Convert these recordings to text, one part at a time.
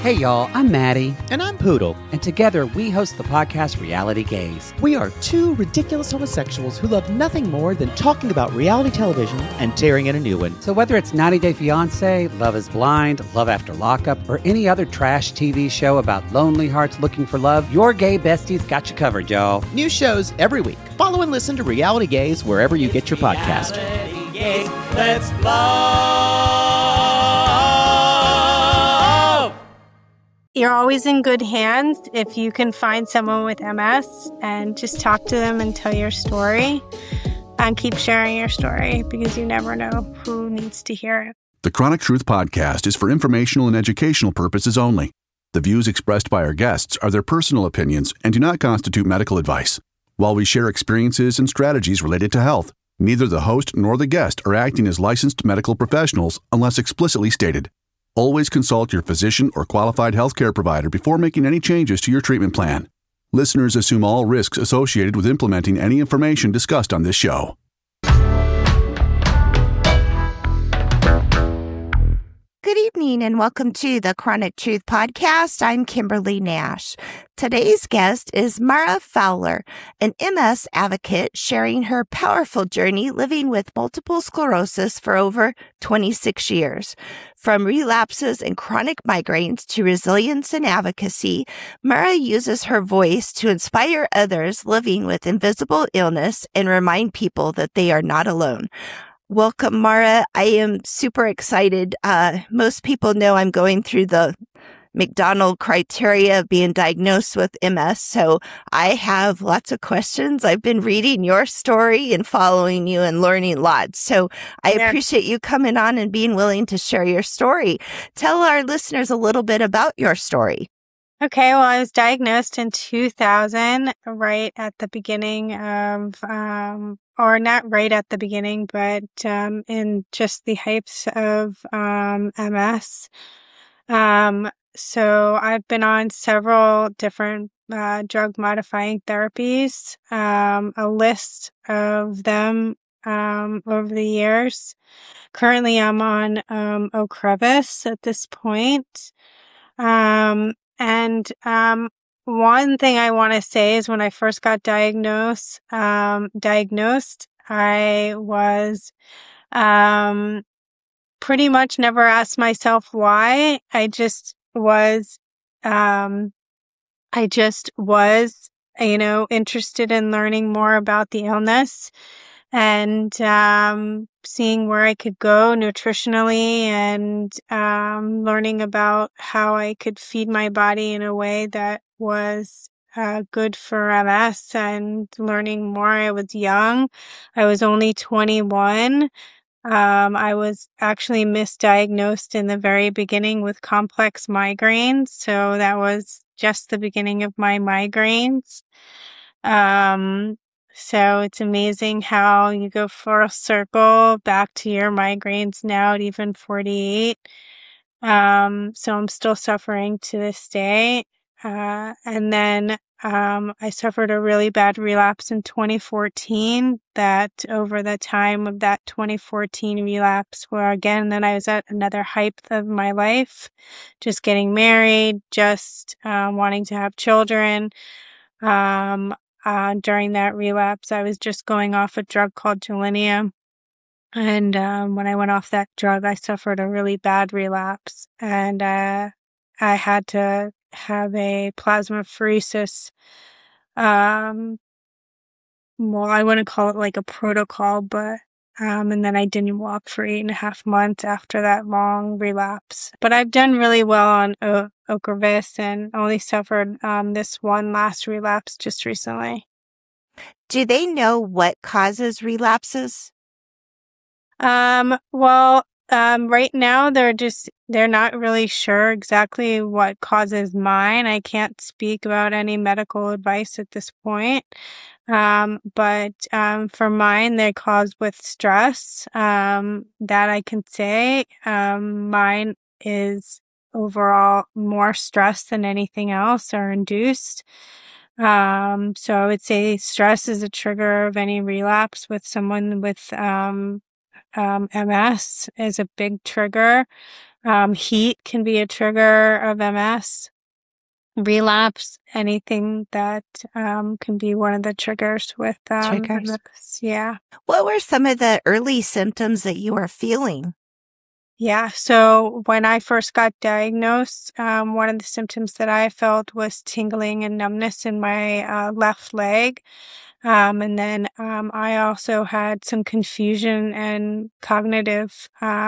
Hey y'all, I'm Maddie. And I'm Poodle. And together we host the podcast Reality Gaze. We are two ridiculous homosexuals who love nothing more than talking about reality television and tearing in a new one. So whether it's 90 Day Fiancé, Love is Blind, Love After Lockup, or any other trash TV show about lonely hearts looking for love, your gay besties got you covered, y'all. New shows every week. Follow and listen to Reality Gaze wherever you get your podcast. Reality Gaze, let's love. You're always in good hands if you can find someone with MS and just talk to them and tell your story and keep sharing your story because you never know who needs to hear it. The Chronic Truth Podcast is for informational and educational purposes only. The views expressed by our guests are their personal opinions and do not constitute medical advice. While we share experiences and strategies related to health, neither the host nor the guest are acting as licensed medical professionals unless explicitly stated. Always consult your physician or qualified healthcare provider before making any changes to your treatment plan. Listeners assume all risks associated with implementing any information discussed on this show. Good evening and welcome to the Chronic Truth Podcast. I'm Kimberly Nash. Today's guest is Mara Fowler, an MS advocate sharing her powerful journey living with multiple sclerosis for over 26 years. From relapses and chronic migraines to resilience and advocacy, Mara uses her voice to inspire others living with invisible illness and remind people that they are not alone. Welcome, Mara. I am super excited. Most people know I'm going through the McDonald criteria of being diagnosed with MS, so I have lots of questions. I've been reading your story and following you and learning lots. So I appreciate you coming on and being willing to share your story. Tell our listeners a little bit about your story. Okay, well, I was diagnosed in 2000, right at the beginning of, or not right at the beginning, but in just the heights of MS. So I've been on several different drug-modifying therapies, a list of them over the years. Currently, I'm on Ocrevus at this point. And one thing I want to say is when I first got diagnosed, I was pretty much never asked myself why. I just was, interested in learning more about the illness and seeing where I could go nutritionally and learning about how I could feed my body in a way that was good for MS and learning more. I was young. I was only 21. I was actually misdiagnosed in the very beginning with complex migraines. So that was just the beginning of my migraines. So it's amazing how you go full circle back to your migraines now at even 48. So I'm still suffering to this day. And then I suffered a really bad relapse in 2014 that over the time of that 2014 relapse, where again, then I was at another height of my life, just getting married, just wanting to have children. During that relapse, I was just going off a drug called Gilenya. And when I went off that drug, I suffered a really bad relapse. And I had to have a plasmapheresis. Well, I wouldn't call it like a protocol, but and then I didn't walk for 8.5 months after that long relapse. But I've done really well on Ocrevus and only suffered this one last relapse just recently. Do they know what causes relapses? Right now they're not really sure exactly what causes mine. I can't speak about any medical advice at this point. But for mine, they're caused with stress. That I can say. Mine is overall more stress than anything else or induced. So I would say stress is a trigger of any relapse with someone with MS is a big trigger. Heat can be a trigger of MS. Relapse, anything that can be one of the triggers with Triggers. MS. Yeah. What were some of the early symptoms that you were feeling? Yeah. So when I first got diagnosed, one of the symptoms that I felt was tingling and numbness in my left leg. And then I also had some confusion and cognitive,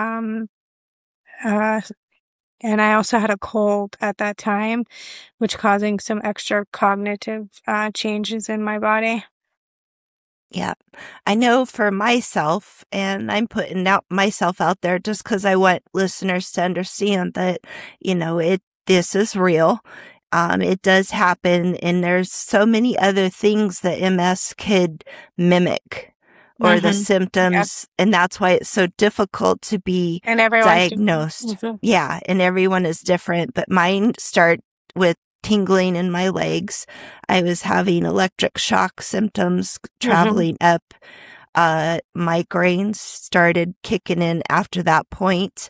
and I also had a cold at that time, which causing some extra cognitive changes in my body. Yeah. I know for myself, and I'm putting myself out there just because I want listeners to understand that, this is real. It does happen, and there's so many other things that MS could mimic or the symptoms, and that's why it's so difficult to be diagnosed. Yeah, and everyone is different, but mine start with tingling in my legs. I was having electric shock symptoms traveling up. Migraines started kicking in after that point.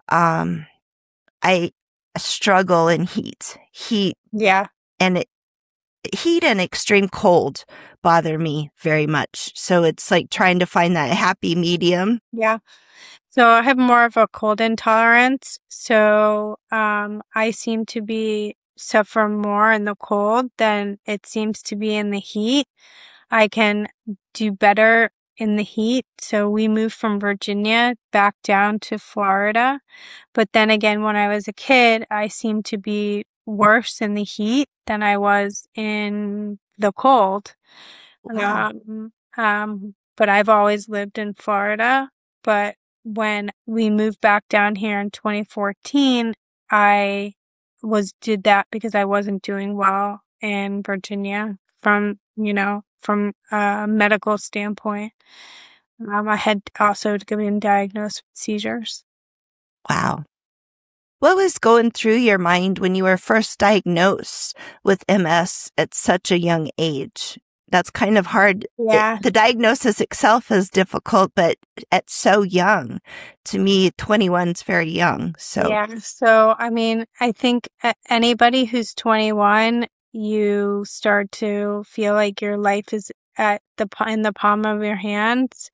I struggle in heat. Yeah. And heat and extreme cold bother me very much. So it's like trying to find that happy medium. Yeah. So I have more of a cold intolerance. So I seem to suffer more in the cold than it seems to be in the heat. I can do better in the heat. So we moved from Virginia back down to Florida. But then again, when I was a kid, I seemed to be worse in the heat than I was in the cold. Wow. But I've always lived in Florida. But when we moved back down here in 2014, I did that because I wasn't doing well in Virginia from a medical standpoint. I had also been diagnosed with seizures. Wow. What was going through your mind when you were first diagnosed with MS at such a young age? That's kind of hard. Yeah. The diagnosis itself is difficult, but at so young, to me, 21 is very young. So yeah. So, I mean, I think anybody who's 21, you start to feel like your life is in the palm of your hands.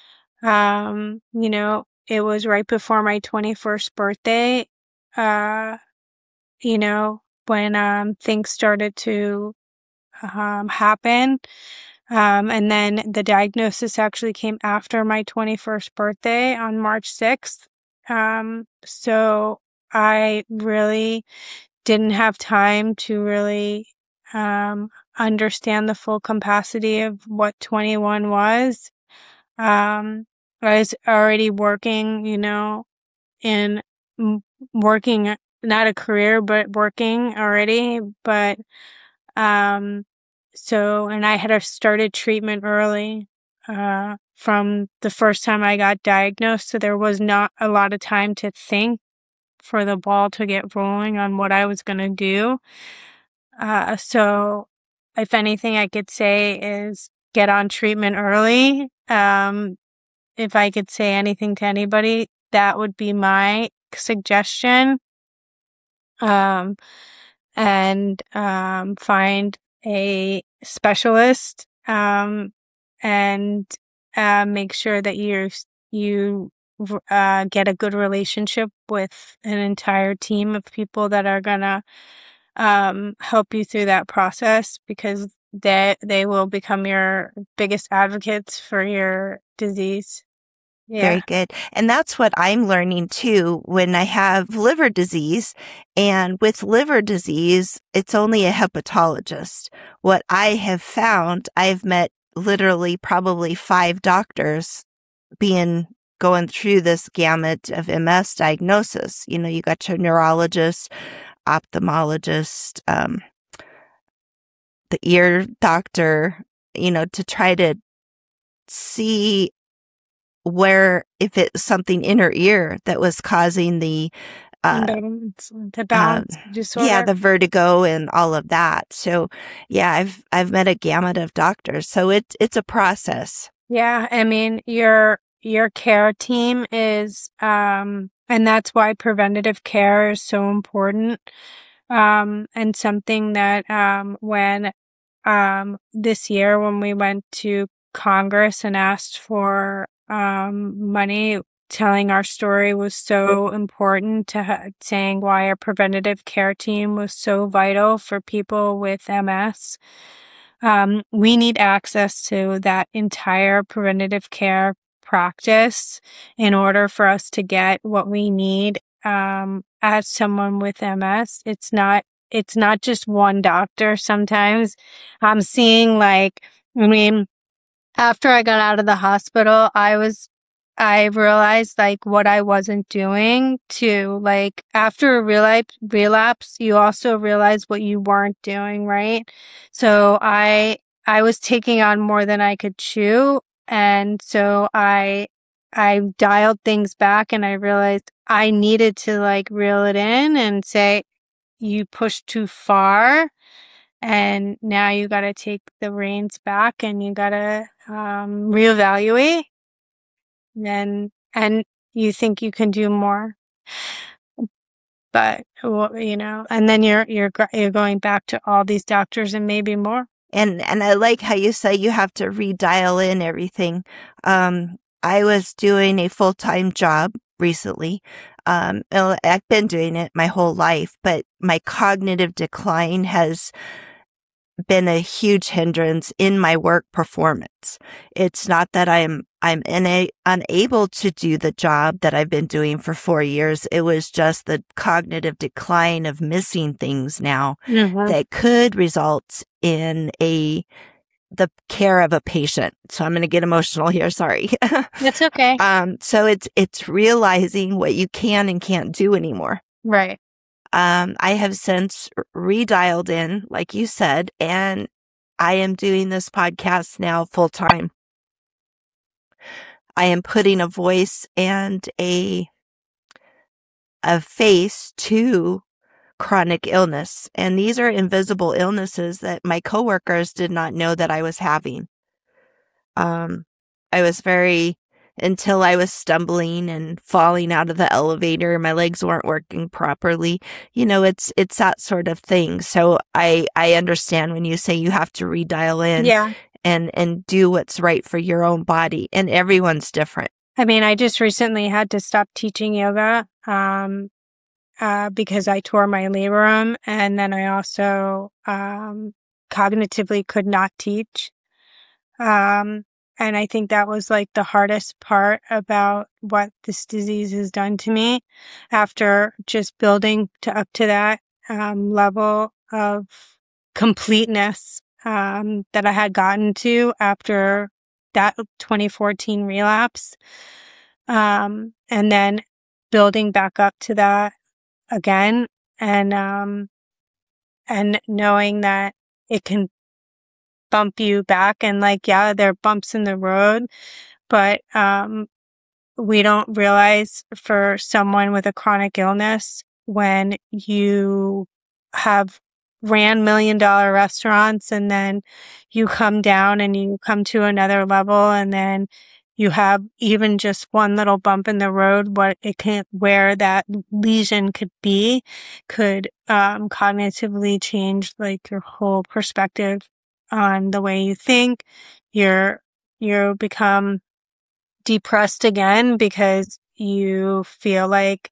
It was right before my 21st birthday, when things started to happen. And then the diagnosis actually came after my 21st birthday on March 6th. So I really didn't have time to really understand the full capacity of what 21 was. I was already working, working, not a career, but working already. But, and I had started treatment early, from the first time I got diagnosed. So there was not a lot of time to think for the ball to get rolling on what I was going to do. So if anything I could say is get on treatment early. If I could say anything to anybody, that would be my suggestion. And find a specialist, and make sure that you get a good relationship with an entire team of people that are gonna help you through that process, because they will become your biggest advocates for your disease. Yeah. Very good. And that's what I'm learning too when I have liver disease. And with liver disease, it's only a hepatologist. What I have found, I've met literally probably 5 doctors going through this gamut of MS diagnosis. You got your neurologist, ophthalmologist, the ear doctor, to try to see if it's something in her ear that was causing the balance disorder. Yeah, the vertigo and all of that. So yeah, I've met a gamut of doctors. So it's a process. Yeah, I mean your care team is And that's why preventative care is so important. And something that, when, this year when we went to Congress and asked for, money, telling our story was so important to saying why our preventative care team was so vital for people with MS. We need access to that entire preventative care practice in order for us to get what we need as someone with MS. It's not just one doctor. Sometimes I'm seeing after I got out of the hospital, I realized what I wasn't doing to after a relapse, you also realize what you weren't doing, right? So I was taking on more than I could chew. And so I dialed things back and I realized I needed to reel it in and say, you pushed too far. And now you got to take the reins back and you got to reevaluate. And you think you can do more, but and then you're going back to all these doctors and maybe more. And I like how you say you have to redial in everything. I was doing a full-time job recently. I've been doing it my whole life, but my cognitive decline has been a huge hindrance in my work performance. It's not that I'm unable to do the job that I've been doing for 4 years. It was just the cognitive decline of missing things now that could result in the care of a patient. So I'm going to get emotional here. Sorry. That's okay. So it's realizing what you can and can't do anymore. Right. I have since redialed in, like you said, and I am doing this podcast now full time. I am putting a voice and a face to chronic illness. And these are invisible illnesses that my coworkers did not know that I was having. I was until I was stumbling and falling out of the elevator, my legs weren't working properly. It's that sort of thing. So I understand when you say you have to redial in and do what's right for your own body, and everyone's different. I mean, I just recently had to stop teaching yoga, because I tore my labrum, and then I also, cognitively could not teach. And I think that was the hardest part about what this disease has done to me after just building up to that level of completeness that I had gotten to after that 2014 relapse. And then building back up to that again and knowing that it can bump you back and there are bumps in the road, but we don't realize for someone with a chronic illness, when you have ran $1 million restaurants and then you come down and you come to another level and then you have even just one little bump in the road, where that lesion could be, could cognitively change your whole perspective on the way you think. You become depressed again because you feel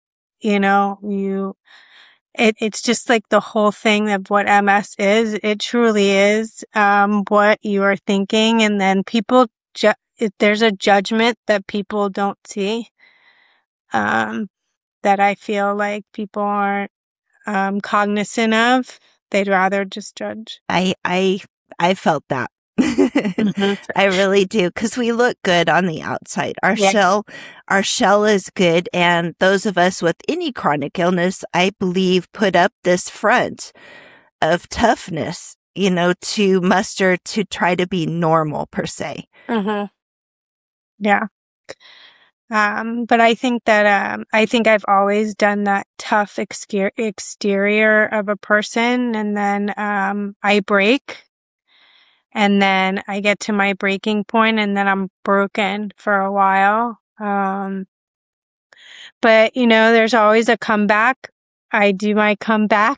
it's just the whole thing of what MS is. It truly is what you are thinking, and then people there's a judgment that people don't see, that I feel people aren't cognizant of. They'd rather just judge. I felt that. I really do, because we look good on the outside. Our shell is good, and those of us with any chronic illness, I believe, put up this front of toughness, to muster to try to be normal per se. Yeah. But I think that I've always done that tough exterior of a person, and then I break. And then I get to my breaking point, and then I'm broken for a while. But, there's always a comeback. I do my comeback.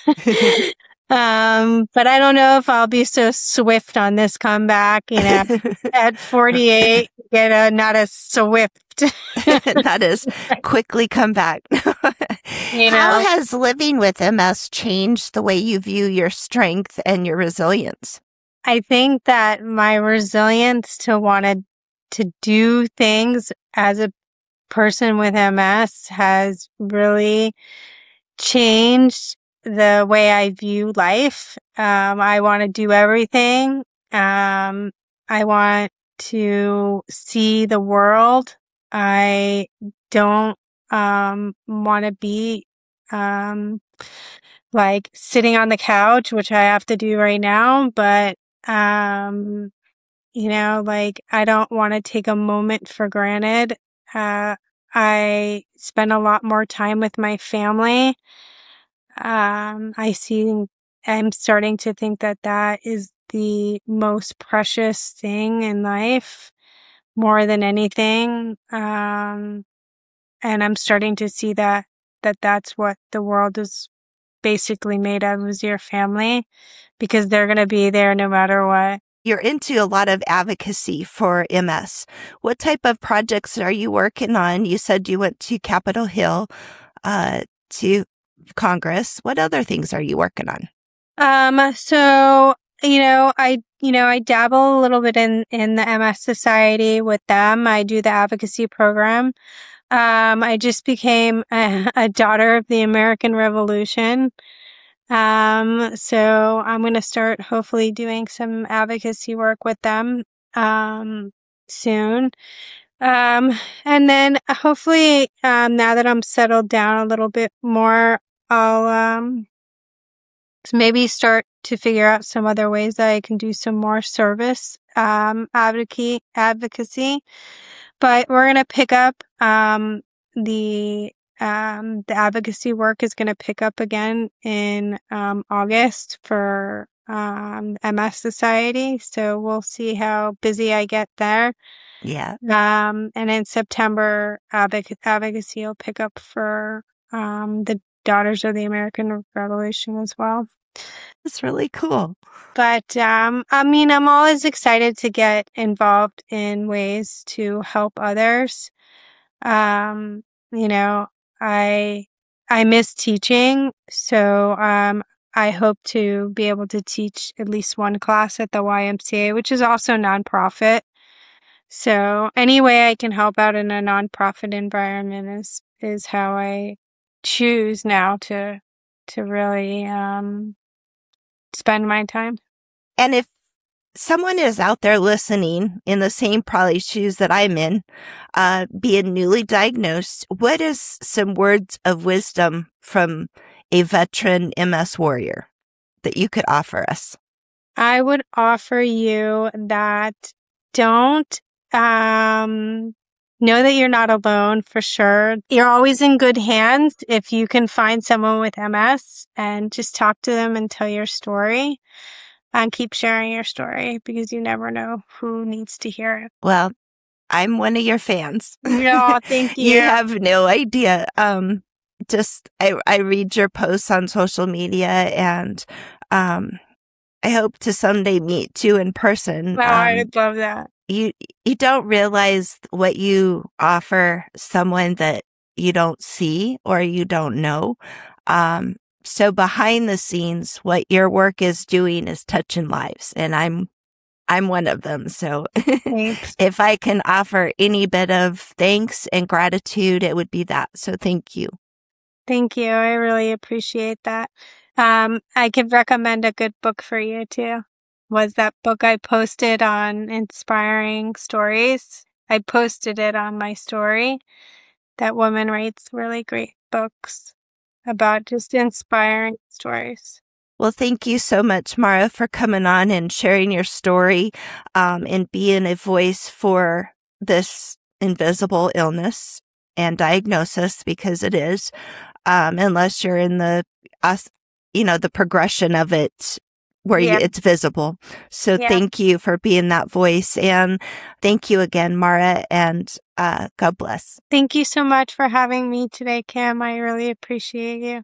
But I don't know if I'll be so swift on this comeback, at 48, not as swift. Not as quickly come back. How has living with MS changed the way you view your strength and your resilience? I think that my resilience to want to do things as a person with MS has really changed the way I view life. I want to do everything. I want to see the world. I don't want to be like sitting on the couch, which I have to do right now, but I don't want to take a moment for granted. I spend a lot more time with my family. I'm starting to think that is the most precious thing in life, more than anything. And I'm starting to see that's what the world is basically made of, is your family, because they're going to be there no matter what. You're into a lot of advocacy for MS. What type of projects are you working on? You said you went to Capitol Hill, to Congress. What other things are you working on? So, I dabble a little bit in the MS Society with them. I do the advocacy program. I just became a daughter of the American Revolution. So I'm going to start hopefully doing some advocacy work with them, soon. And then hopefully, now that I'm settled down a little bit more, I'll, maybe start to figure out some other ways that I can do some more service, advocacy. But we're going to pick up, the advocacy work is going to pick up again in, August for, MS Society. So we'll see how busy I get there. Yeah. And in September, advocacy will pick up for, the Daughters of the American Revolution as well. That's really cool. But, I'm always excited to get involved in ways to help others. I miss teaching. So, I hope to be able to teach at least one class at the YMCA, which is also nonprofit. So any way I can help out in a nonprofit environment is how I choose now to really spend my time. And if someone is out there listening in the same probably shoes that I'm in, being newly diagnosed, what is some words of wisdom from a veteran MS warrior that you could offer us? I would offer you that don't know that you're not alone, for sure. You're always in good hands if you can find someone with MS and just talk to them and tell your story. And keep sharing your story, because you never know who needs to hear it. Well, I'm one of your fans. No, thank you. You have no idea. I read your posts on social media, and I hope to someday meet you in person. Oh, I would love that. You don't realize what you offer someone that you don't see or you don't know. So behind the scenes, what your work is doing is touching lives, and I'm one of them. So if I can offer any bit of thanks and gratitude, it would be that. So thank you. Thank you. I really appreciate that. I could recommend a good book for you too. Was that book I posted on Inspiring Stories? I posted it on my story. That woman writes really great books about just inspiring stories. Well, thank you so much, Mara, for coming on and sharing your story, and being a voice for this invisible illness and diagnosis, because it is, unless you're in the progression of it where Yeah. it's visible. So Yeah. thank you for being that voice. And thank you again, Mara, and God bless. Thank you so much for having me today, Kim. I really appreciate you.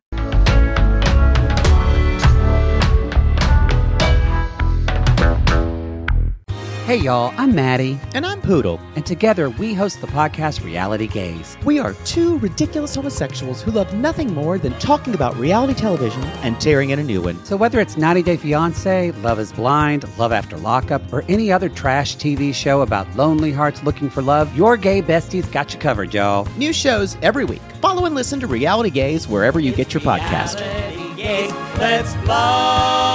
Hey, y'all, I'm Maddie, And I'm Poodle. and together we host the podcast Reality Gaze. We are two ridiculous homosexuals who love nothing more than talking about reality television and tearing in a new one. So whether it's 90 Day Fiancé, Love is Blind, Love After Lockup, or any other trash TV show about lonely hearts looking for love, your gay besties got you covered, y'all. New shows every week. Follow and listen to Reality Gaze wherever you get your podcast. Reality Gaze, let's fly.